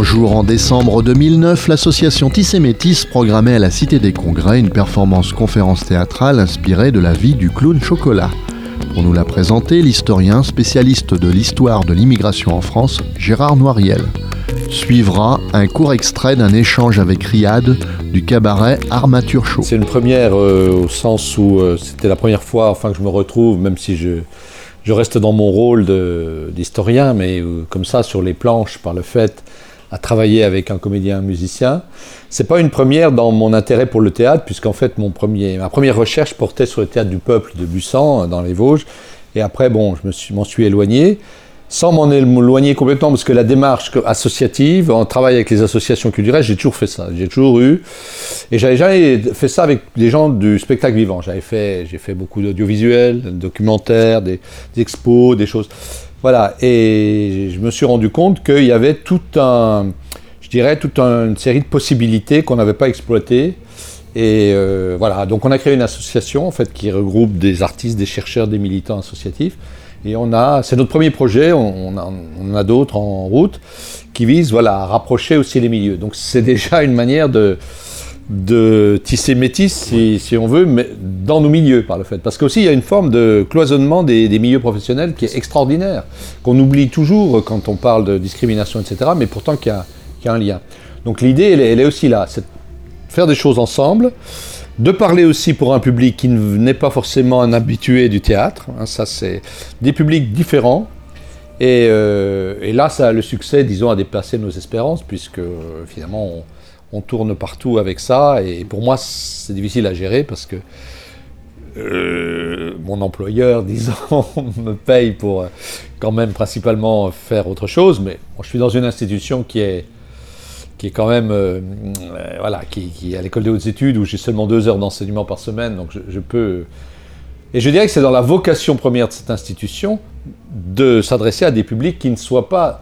jour en décembre 2009, l'association Tissé Métis programmait à la Cité des Congrès une performance-conférence théâtrale inspirée de la vie du clown Chocolat. Pour nous la présenter, l'historien spécialiste de l'histoire de l'immigration en France, Gérard Noiriel. Suivra un court extrait d'un échange avec Riyad du cabaret Armature Show. C'est une première au sens où c'était la première fois que je me retrouve, même si je reste dans mon rôle d'historien, mais comme ça, sur les planches, par le fait, à travailler avec un comédien, un musicien. C'est pas une première dans mon intérêt pour le théâtre, puisqu'en fait, ma première recherche portait sur le théâtre du peuple de Busan, dans les Vosges. Et après, je m'en suis éloigné, sans m'en éloigner complètement, parce que la démarche associative, en travail avec les associations culturelles, j'ai toujours fait ça. J'ai toujours eu. Et j'avais jamais fait ça avec des gens du spectacle vivant. J'ai fait beaucoup d'audiovisuels, de documentaires, des expos, des choses. Voilà. Et je me suis rendu compte qu'il y avait toute une série de possibilités qu'on n'avait pas exploitées. Et voilà. Donc on a créé une association, en fait, qui regroupe des artistes, des chercheurs, des militants associatifs. Et c'est notre premier projet, on en a d'autres en route, qui visent à rapprocher aussi les milieux. Donc c'est déjà une manière de tisser métis, si on veut, mais dans nos milieux par le fait. Parce qu'aussi il y a une forme de cloisonnement des milieux professionnels qui est extraordinaire, qu'on oublie toujours quand on parle de discrimination, etc., mais pourtant qu'il y a un lien. Donc l'idée, elle est aussi là, c'est de faire des choses ensemble, de parler aussi pour un public qui n'est pas forcément un habitué du théâtre, ça c'est des publics différents, et là ça a le succès, disons, à déplacer nos espérances, puisque finalement on tourne partout avec ça, et pour moi c'est difficile à gérer, parce que mon employeur, disons, me paye pour quand même principalement faire autre chose, mais je suis dans une institution qui est quand même, qui est à l'école des hautes études, où j'ai seulement 2 heures d'enseignement par semaine, donc je peux... Et je dirais que c'est dans la vocation première de cette institution de s'adresser à des publics qui ne soient pas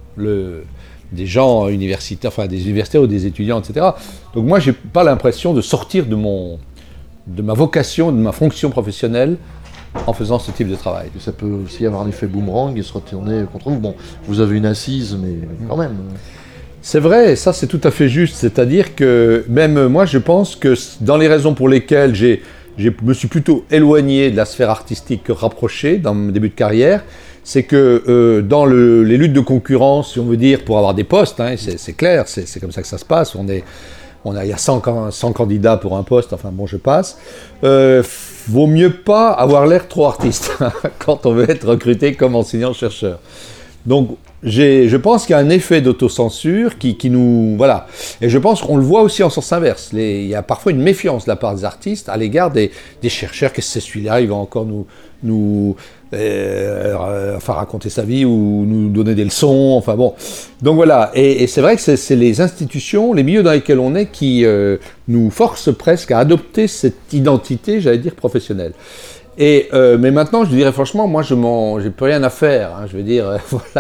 des gens universitaires, des universitaires ou des étudiants, etc. Donc moi, j'ai pas l'impression de sortir de ma vocation, de ma fonction professionnelle, en faisant ce type de travail. Ça peut aussi avoir un effet boomerang et se retourner contre vous. Bon, vous avez une assise, mais quand même... C'est vrai, ça c'est tout à fait juste, c'est-à-dire que même moi je pense que dans les raisons pour lesquelles je me suis plutôt éloigné de la sphère artistique que rapproché dans mon début de carrière, c'est que dans les luttes de concurrence, si on veut dire, pour avoir des postes, c'est clair, c'est comme ça que ça se passe, il y a 100 candidats pour un poste, je passe, vaut mieux pas avoir l'air trop artiste quand on veut être recruté comme enseignant-chercheur. Donc, je pense qu'il y a un effet d'autocensure qui nous... Voilà. Et je pense qu'on le voit aussi en sens inverse. Il y a parfois une méfiance de la part des artistes à l'égard des chercheurs. Qu'est-ce que c'est celui-là? Il va encore nous raconter sa vie ou nous donner des leçons. Donc voilà. Et c'est vrai que c'est les institutions, les milieux dans lesquels on est qui nous forcent presque à adopter cette identité, j'allais dire, professionnelle. Mais maintenant, je dirais franchement, moi, j'ai plus rien à faire. Je veux dire,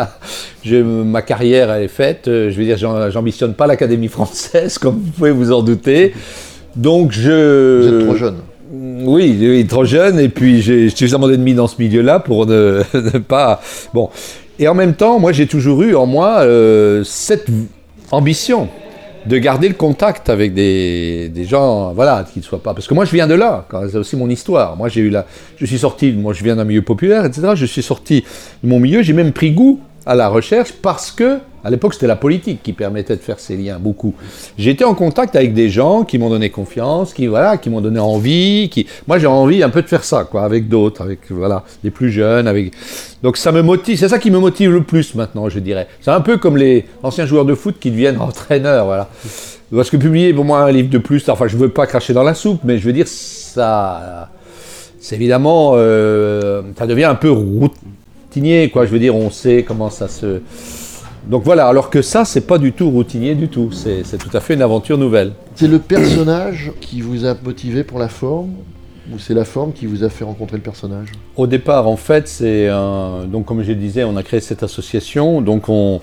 ma carrière, elle est faite. Je veux dire, j'ambitionne pas l'Académie française, comme vous pouvez vous en douter. Donc, Vous êtes trop jeune. Oui, trop jeune. Et puis, j'ai suffisamment d'ennemis dans ce milieu-là pour ne pas... Bon. Et en même temps, moi, j'ai toujours eu en moi cette ambition de garder le contact avec des gens, qui ne soient pas... Parce que moi, je viens de là, c'est aussi mon histoire. Moi, je viens d'un milieu populaire, etc. Je suis sorti de mon milieu, j'ai même pris goût à la recherche parce que, à l'époque, c'était la politique qui permettait de faire ces liens, beaucoup. J'ai été en contact avec des gens qui m'ont donné confiance, qui m'ont donné envie, moi, j'ai envie un peu de faire ça, avec d'autres, avec, les plus jeunes, Donc, ça me motive, c'est ça qui me motive le plus maintenant, je dirais. C'est un peu comme les anciens joueurs de foot qui deviennent entraîneurs, Parce que publier, pour moi, un livre de plus, je veux pas cracher dans la soupe, mais je veux dire, ça... C'est évidemment... ça devient un peu routinier, Je veux dire, on sait comment ça se... Donc voilà, alors que ça, c'est pas du tout routinier du tout. C'est tout à fait une aventure nouvelle. C'est le personnage qui vous a motivé pour la forme, ou c'est la forme qui vous a fait rencontrer le personnage? Au départ, en fait, donc comme je disais, on a créé cette association. Donc on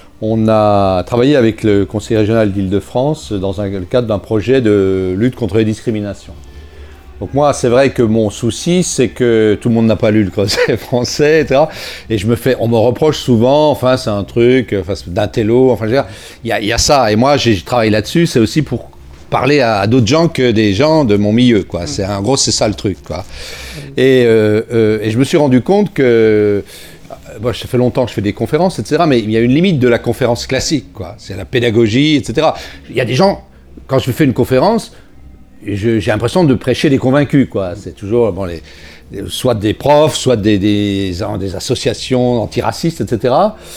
a travaillé avec le Conseil régional d'Île-de-France dans le cadre d'un projet de lutte contre les discriminations. Donc moi, c'est vrai que mon souci, c'est que tout le monde n'a pas lu le Creuset français, etc. Et on me reproche souvent, enfin, c'est un truc, enfin, d'intello, enfin, je veux dire, il y a ça. Et moi, j'ai travaillé là-dessus, c'est aussi pour parler à d'autres gens que des gens de mon milieu, quoi. En gros, c'est ça le truc, quoi. Et je me suis rendu compte que, bon, ça fait longtemps que je fais des conférences, etc., mais il y a une limite de la conférence classique, quoi. C'est la pédagogie, etc. Il y a des gens, quand je fais une conférence, j'ai l'impression de prêcher des convaincus, quoi. C'est toujours soit des profs, soit des associations antiracistes, etc.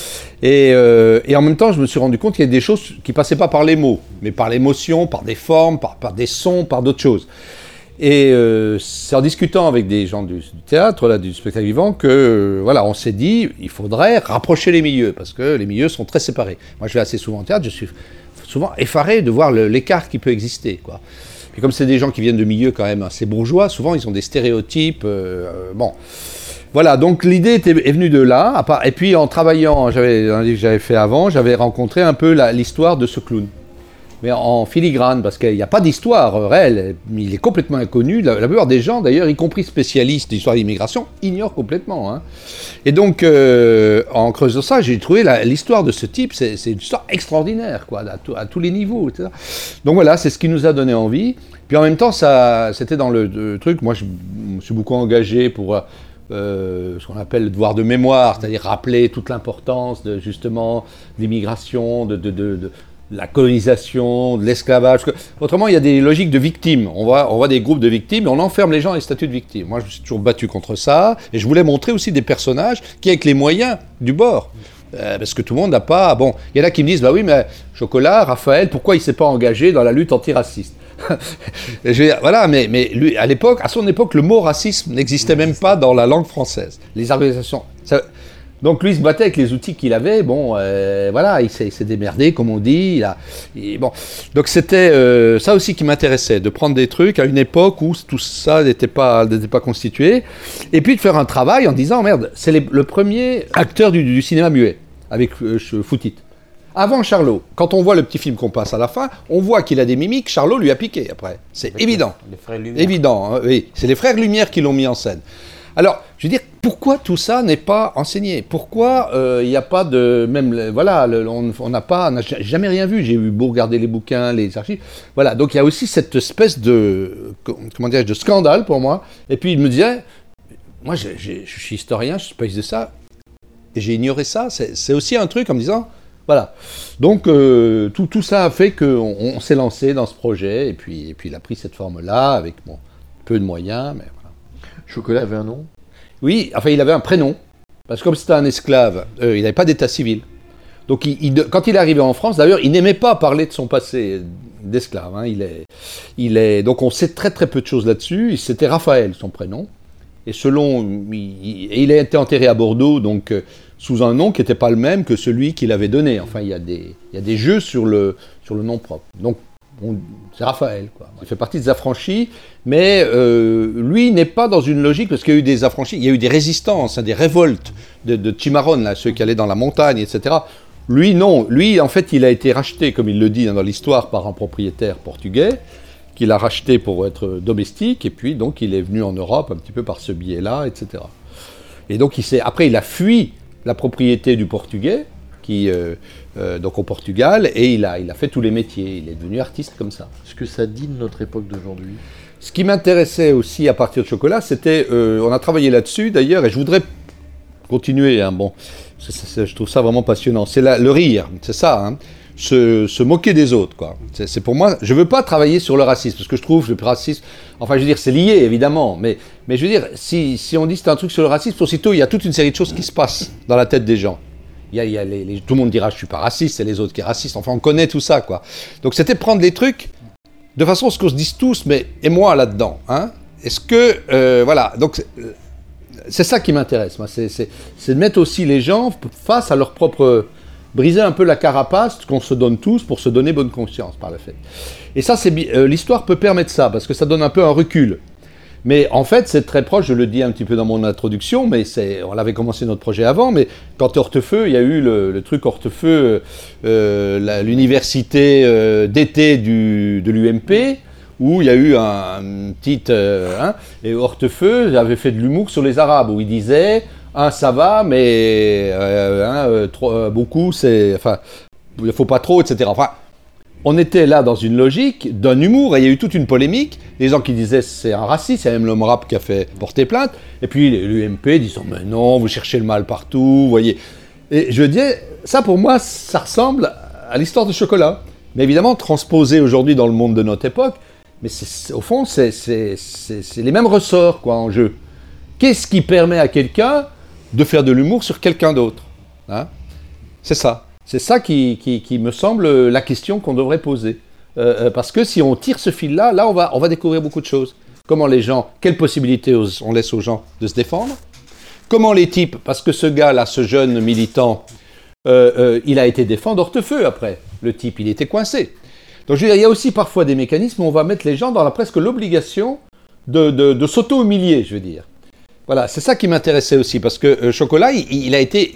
Et en même temps, je me suis rendu compte qu'il y a des choses qui passaient pas par les mots, mais par l'émotion, par des formes, par des sons, par d'autres choses. Et c'est en discutant avec des gens du théâtre, là, du spectacle vivant, que voilà, on s'est dit, il faudrait rapprocher les milieux, parce que les milieux sont très séparés. Moi, je vais assez souvent au théâtre, je suis souvent effaré de voir l'écart qui peut exister, quoi. Et comme c'est des gens qui viennent de milieux quand même assez bourgeois, souvent ils ont des stéréotypes. Bon, voilà. Donc l'idée est venue de là. Et puis en travaillant, un livre que j'avais fait avant, j'avais rencontré un peu l'histoire de ce clown, mais en filigrane, parce qu'il n'y a pas d'histoire réelle. Il est complètement inconnu. La plupart des gens, d'ailleurs, y compris spécialistes d'histoire de l'immigration, ignorent complètement. Hein. Et donc, en creusant ça, j'ai trouvé l'histoire de ce type, c'est une histoire extraordinaire, quoi, à tous les niveaux, etc. Donc voilà, c'est ce qui nous a donné envie. Puis en même temps, c'était dans le truc, moi je me suis beaucoup engagé pour ce qu'on appelle le devoir de mémoire, c'est-à-dire rappeler toute l'importance de justement l'immigration, de la colonisation, de l'esclavage. Autrement, il y a des logiques de victimes. On voit des groupes de victimes et on enferme les gens dans les statuts de victimes. Moi, je me suis toujours battu contre ça. Et je voulais montrer aussi des personnages qui, avec les moyens du bord, parce que tout le monde n'a pas... Bon, il y en a qui me disent, bah oui, mais Chocolat, Raphaël, pourquoi il ne s'est pas engagé dans la lutte antiraciste? Voilà, mais lui, à son époque, le mot racisme n'existait même pas dans la langue française. Les organisations... Donc lui, il se battait avec les outils qu'il avait. Bon, voilà, il s'est démerdé, comme on dit. Bon. Donc c'était ça aussi qui m'intéressait, de prendre des trucs à une époque où tout ça n'était pas constitué, et puis de faire un travail en disant, merde, c'est le premier acteur du cinéma muet, avec Foutit. Avant Charlot, quand on voit le petit film qu'on passe à la fin, on voit qu'il a des mimiques, Charlot lui a piqué après. C'est évident. Les frères Lumière. Évident, hein, oui. C'est les frères Lumière qui l'ont mis en scène. Alors, je veux dire, pourquoi tout ça n'est pas enseigné? Pourquoi il n'y a pas de... Voilà, on n'a jamais rien vu. J'ai eu beau regarder les bouquins, les archives. Voilà, donc il y a aussi cette espèce de... Comment dirais-je, de scandale pour moi. Et puis il me disait, moi je suis historien, je suis spécialiste de ça, et j'ai ignoré ça. C'est aussi un truc en me disant... Voilà. Donc tout ça a fait qu'on s'est lancé dans ce projet, et puis il a pris cette forme-là, avec peu de moyens, mais voilà. Chocolat avait un nom? Oui, enfin il avait un prénom, parce que comme c'était un esclave, il n'avait pas d'état civil. Donc quand il est arrivé en France, d'ailleurs, il n'aimait pas parler de son passé d'esclave. Hein. Donc on sait très très peu de choses là-dessus. C'était Raphaël, son prénom. Et il a été enterré à Bordeaux, donc sous un nom qui n'était pas le même que celui qu'il avait donné. Enfin, il y a des jeux sur le nom propre. Donc c'est Raphaël, quoi. Il fait partie des affranchis, mais lui n'est pas dans une logique, parce qu'il y a eu des affranchis, il y a eu des résistances, hein, des révoltes de Chimarrón, là, ceux qui allaient dans la montagne, etc. Lui, non. Lui, en fait, il a été racheté, comme il le dit dans l'histoire, par un propriétaire portugais, qu'il a racheté pour être domestique, et puis donc il est venu en Europe un petit peu par ce biais-là, etc. Et donc après il a fui la propriété du portugais, donc au Portugal, et il a fait tous les métiers, il est devenu artiste comme ça. Ce que ça dit de notre époque d'aujourd'hui? Ce qui m'intéressait aussi à partir de Chocolat, c'était, on a travaillé là-dessus d'ailleurs, et je voudrais continuer, hein, bon, je trouve ça vraiment passionnant, c'est le rire, c'est ça, hein. Se moquer des autres, quoi. C'est pour moi, je veux pas travailler sur le racisme, parce que je trouve le racisme, enfin je veux dire, c'est lié évidemment, mais je veux dire, si on dit c'est un truc sur le racisme, aussitôt il y a toute une série de choses qui se passent dans la tête des gens. Tout le monde dira je suis pas raciste, c'est les autres qui sont racistes, enfin on connaît tout ça, quoi. Donc c'était prendre les trucs de façon à ce qu'on se dise tous, mais et moi là-dedans, hein. Est-ce que, voilà, donc c'est ça qui m'intéresse, moi, c'est de mettre aussi les gens face à leur propre... briser un peu la carapace qu'on se donne tous pour se donner bonne conscience par le fait. Et ça, l'histoire peut permettre ça, parce que ça donne un peu un recul. Mais en fait, c'est très proche, je le dis un petit peu dans mon introduction, mais on avait commencé notre projet avant, mais quand Hortefeux, il y a eu le truc Hortefeux, l'université d'été de l'UMP, où il y a eu une petite... et Hortefeux avait fait de l'humour sur les Arabes, où il disait ça va, mais beaucoup, c'est... Enfin, il ne faut pas trop, etc. Enfin, on était là dans une logique d'un humour, et il y a eu toute une polémique. Les gens qui disaient c'est un raciste, c'est même l'homme rap qui a fait porter plainte. Et puis l'UMP disant mais non, vous cherchez le mal partout, vous voyez. Et je dis, ça pour moi, ça ressemble à l'histoire de Chocolat. Mais évidemment, transposé aujourd'hui dans le monde de notre époque, mais au fond, c'est les mêmes ressorts quoi, en jeu. Qu'est-ce qui permet à quelqu'un de faire de l'humour sur quelqu'un d'autre, hein? C'est ça. C'est ça qui me semble la question qu'on devrait poser. Parce que si on tire ce fil-là, on va découvrir beaucoup de choses. Comment les gens, quelles possibilités on laisse aux gens de se défendre? Comment les types, parce que ce gars-là, ce jeune militant, il a été défendu d'Hortefeux après. Le type, il était coincé. Donc je veux dire, il y a aussi parfois des mécanismes où on va mettre les gens dans presque l'obligation de s'auto-humilier, je veux dire. Voilà, c'est ça qui m'intéressait aussi, parce que Chocolat, il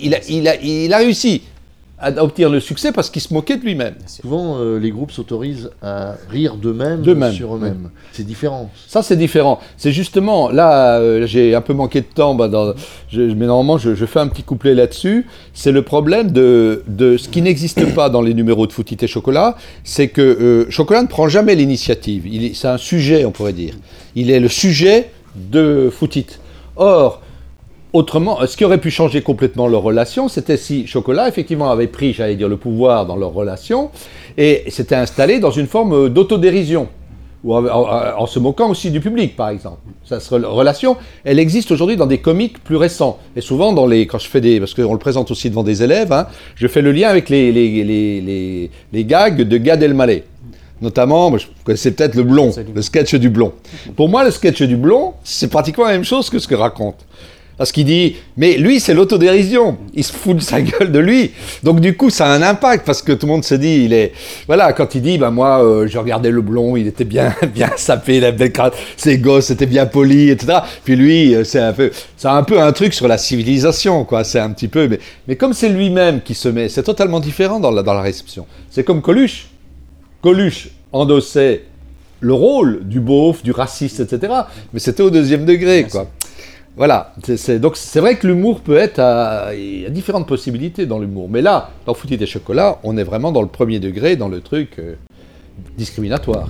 a réussi à obtenir le succès parce qu'il se moquait de lui-même. Souvent, les groupes s'autorisent à rire d'eux-mêmes sur eux-mêmes. C'est différent. Ça, c'est différent. C'est justement, là, j'ai un peu manqué de temps, mais normalement, je fais un petit couplet là-dessus. C'est le problème de ce qui n'existe pas dans les numéros de Footit et Chocolat, c'est que Chocolat ne prend jamais l'initiative. C'est un sujet, on pourrait dire. Il est le sujet de Footit. Or, autrement, ce qui aurait pu changer complètement leur relation, c'était si Chocolat, effectivement, avait pris, j'allais dire, le pouvoir dans leur relation et s'était installé dans une forme d'autodérision, ou en se moquant aussi du public, par exemple. Cette relation, elle existe aujourd'hui dans des comiques plus récents. Et souvent, quand je fais parce qu'on le présente aussi devant des élèves, hein, je fais le lien avec les gags de Gad Elmaleh. Notamment, vous connaissez peut-être le blond, le sketch du blond. Pour moi, le sketch du blond, c'est pratiquement la même chose que ce que raconte. Parce qu'il dit, mais lui, c'est l'autodérision. Il se fout de sa gueule de lui. Donc, du coup, ça a un impact parce que tout le monde se dit, voilà, quand il dit, moi, je regardais le blond, il était bien sapé, la belle cravate, ses gosses étaient bien polis, etc. Puis lui, c'est un peu un truc sur la civilisation, quoi. C'est un petit peu, mais comme c'est lui-même qui se met, c'est totalement différent dans la réception. C'est comme Coluche. Coluche endossait le rôle du beauf, du raciste, etc. Mais c'était au deuxième degré, quoi. Voilà, donc c'est vrai que l'humour peut être il y a différentes possibilités dans l'humour. Mais là, dans Footit et Chocolat, on est vraiment dans le premier degré, dans le truc discriminatoire.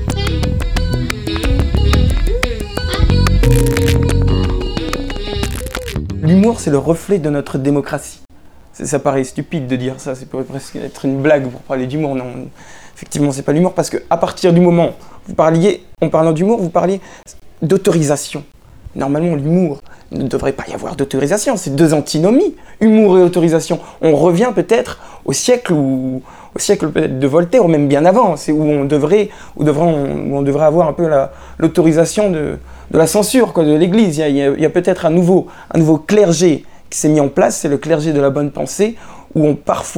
L'humour, c'est le reflet de notre démocratie. Ça paraît stupide de dire ça, ça pourrait presque être une blague pour parler d'humour. Non, effectivement, c'est pas l'humour, parce qu'à partir du moment où en parlant d'humour, vous parliez d'autorisation. Normalement, l'humour, il ne devrait pas y avoir d'autorisation, c'est deux antinomies, humour et autorisation. On revient peut-être au siècle peut-être de Voltaire, ou même bien avant, c'est où on devrait avoir un peu l'autorisation de la censure, quoi, de l'Église. Il y a peut-être un nouveau clergé qui s'est mis en place, c'est le clergé de la bonne pensée, où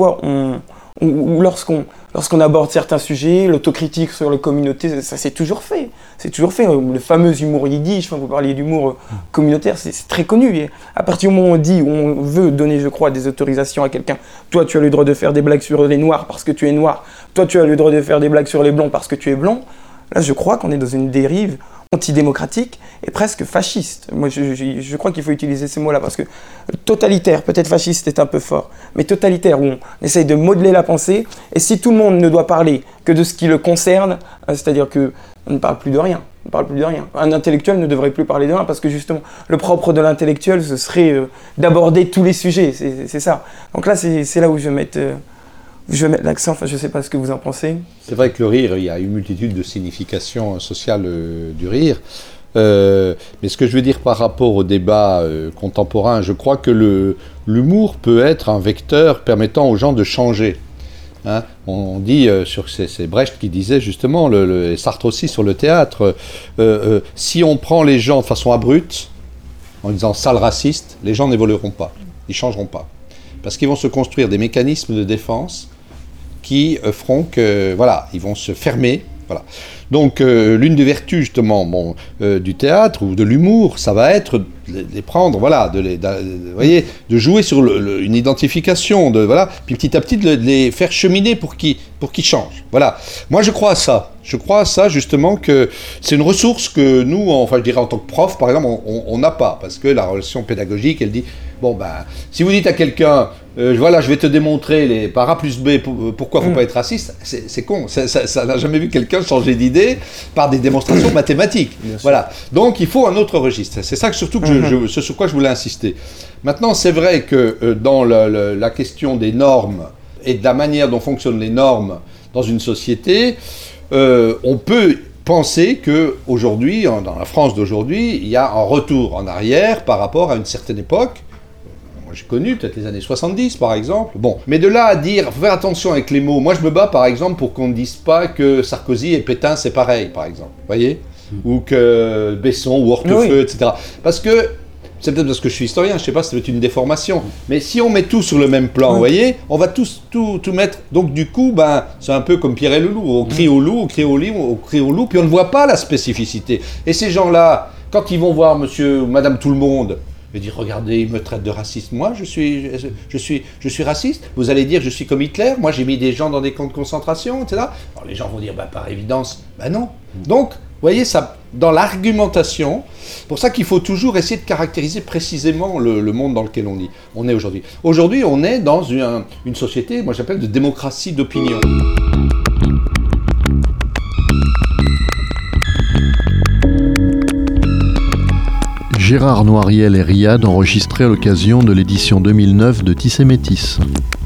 lorsqu'on aborde certains sujets, l'autocritique sur la communauté, ça c'est toujours fait. C'est toujours fait. Le fameux humour yiddish, vous parliez d'humour communautaire, c'est très connu. Et à partir du moment où on veut donner, je crois, des autorisations à quelqu'un, toi tu as le droit de faire des blagues sur les noirs parce que tu es noir, toi tu as le droit de faire des blagues sur les blancs parce que tu es blanc, là je crois qu'on est dans une dérive antidémocratique et presque fasciste. Moi, je crois qu'il faut utiliser ces mots-là parce que totalitaire, peut-être fasciste est un peu fort, mais totalitaire où on essaye de modeler la pensée et si tout le monde ne doit parler que de ce qui le concerne, c'est-à-dire qu'on ne parle plus de rien. Un intellectuel ne devrait plus parler de rien parce que justement, le propre de l'intellectuel, ce serait d'aborder tous les sujets, c'est ça. Donc là, c'est là où je vais mettre l'accent, enfin je ne sais pas ce que vous en pensez. C'est vrai que le rire, il y a une multitude de significations sociales du rire. Mais ce que je veux dire par rapport au débat contemporain, je crois que l'humour peut être un vecteur permettant aux gens de changer. Hein, on dit, c'est Brecht qui disait justement, et Sartre aussi sur le théâtre, si on prend les gens de façon abrupte, en disant sale raciste, les gens n'évolueront pas, ils ne changeront pas. Parce qu'ils vont se construire des mécanismes de défense qui feront que, voilà, ils vont se fermer. Voilà. Donc, l'une des vertus, justement, du théâtre ou de l'humour, ça va être les prendre, voilà, vous voyez, de jouer sur une identification, puis petit à petit de les faire cheminer pour qu'ils changent. Voilà. Moi, je crois à ça. Je crois à ça, justement, que c'est une ressource que nous, enfin, je dirais en tant que prof, par exemple, on n'a pas. Parce que la relation pédagogique, elle dit, bon, ben, si vous dites à quelqu'un, voilà, je vais te démontrer par A plus B pourquoi il ne faut pas être raciste, c'est con. Ça n'a jamais vu quelqu'un changer d'idée par des démonstrations mathématiques. Voilà. Donc, il faut un autre registre. C'est ça surtout ce sur quoi je voulais insister. Maintenant, c'est vrai que dans la question des normes et de la manière dont fonctionnent les normes dans une société, on peut penser qu'aujourd'hui, dans la France d'aujourd'hui, il y a un retour en arrière par rapport à une certaine époque. Moi, j'ai connu peut-être les années 70, par exemple. Bon, mais de là à dire, faire attention avec les mots. Moi, je me bats, par exemple, pour qu'on ne dise pas que Sarkozy et Pétain, c'est pareil, par exemple. Vous voyez ? Ou que Besson ou Hortefeux, etc. Parce que, c'est peut-être parce que je suis historien, je ne sais pas, c'est peut-être une déformation. Mais si on met tout sur le même plan, vous voyez, on va tout mettre. Donc du coup, ben, c'est un peu comme Pierre et le loup. On crie au loup, on crie au loup, puis on ne voit pas la spécificité. Et ces gens-là, quand ils vont voir monsieur ou madame tout le monde, ils disent, regardez, il me traite de raciste. Moi, je suis raciste. Vous allez dire, je suis comme Hitler. Moi, j'ai mis des gens dans des camps de concentration, etc. Alors les gens vont dire, bah, par évidence, bah non. Donc, vous voyez, ça, dans l'argumentation, pour ça qu'il faut toujours essayer de caractériser précisément le monde dans lequel on est aujourd'hui. Aujourd'hui, on est dans une société, moi j'appelle de démocratie d'opinion. Gérard Noiriel et Riyad enregistrés à l'occasion de l'édition 2009 de Tissé Métis.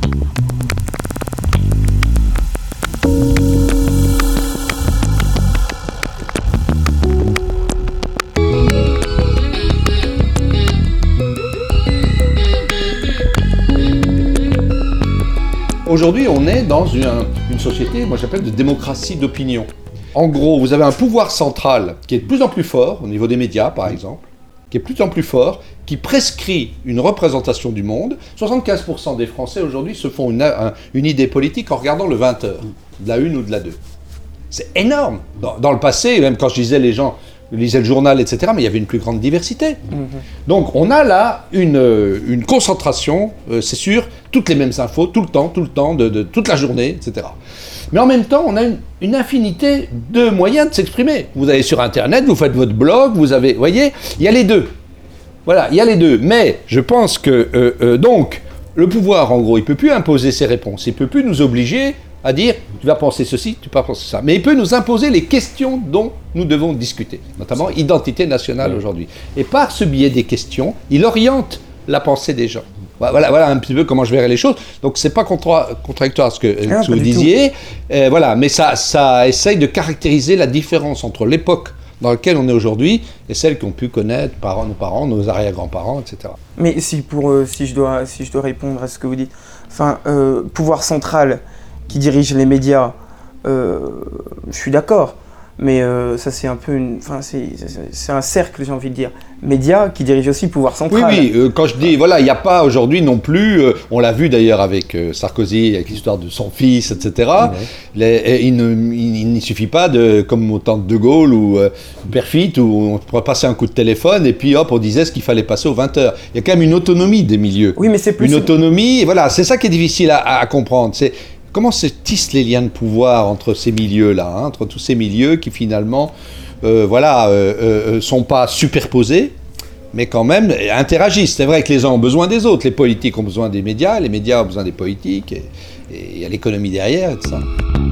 Aujourd'hui, on est dans une société, moi j'appelle de démocratie d'opinion. En gros, vous avez un pouvoir central qui est de plus en plus fort, au niveau des médias par exemple, qui est de plus en plus fort, qui prescrit une représentation du monde. 75% des Français aujourd'hui se font une idée politique en regardant le 20h, de la 1 ou de la 2. C'est énorme. Dans le passé, même quand je disais les gens lisaient le journal, etc., mais il y avait une plus grande diversité. Donc on a là une concentration, c'est sûr, toutes les mêmes infos, tout le temps, de toute la journée, etc. Mais en même temps, on a une infinité de moyens de s'exprimer. Vous allez sur Internet, vous faites votre blog, vous voyez, il y a les deux. Voilà, il y a les deux. Mais je pense que, donc, le pouvoir, en gros, il ne peut plus imposer ses réponses. Il ne peut plus nous obliger à dire, tu vas penser ceci, tu vas penser ça. Mais il peut nous imposer les questions dont nous devons discuter, notamment identité nationale aujourd'hui. Et par ce biais des questions, il oriente la pensée des gens. Voilà un petit peu comment je verrais les choses. Donc c'est pas contradictoire à ce que vous disiez. Voilà, mais ça essaye de caractériser la différence entre l'époque dans laquelle on est aujourd'hui et celle qu'ont pu connaître nos parents, nos arrière-grands-parents, etc. Mais si je dois répondre à ce que vous dites, enfin, pouvoir central qui dirige les médias, je suis d'accord. Mais ça, c'est un peu c'est un cercle, j'ai envie de dire. Médias qui dirigent aussi le pouvoir central. Oui, quand je dis, voilà, il n'y a pas aujourd'hui non plus, on l'a vu d'ailleurs avec Sarkozy, avec l'histoire de son fils, etc. Il ne suffit pas comme au temps de De Gaulle ou Perfit, où on pourrait passer un coup de téléphone et puis hop, on disait ce qu'il fallait passer aux 20h. Il y a quand même une autonomie des milieux. Oui, mais c'est plus... Une autonomie, voilà, c'est ça qui est difficile à comprendre. C'est comment se tissent les liens de pouvoir entre ces milieux-là, entre tous ces milieux qui finalement, sont pas superposés, mais quand même interagissent. C'est vrai que les gens ont besoin des autres, les politiques ont besoin des médias, les médias ont besoin des politiques, et il y a l'économie derrière et tout ça.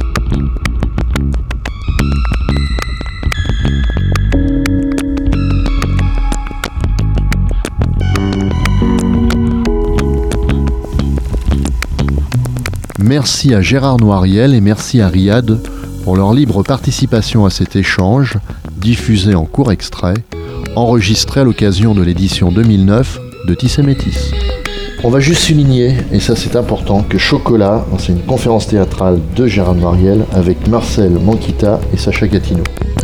Merci à Gérard Noiriel et merci à Riyad pour leur libre participation à cet échange, diffusé en court extrait, enregistré à l'occasion de l'édition 2009 de Tissé Métis. On va juste souligner, et ça c'est important, que Chocolat, c'est une conférence théâtrale de Gérard Noiriel avec Marcel Manquita et Sacha Gatineau.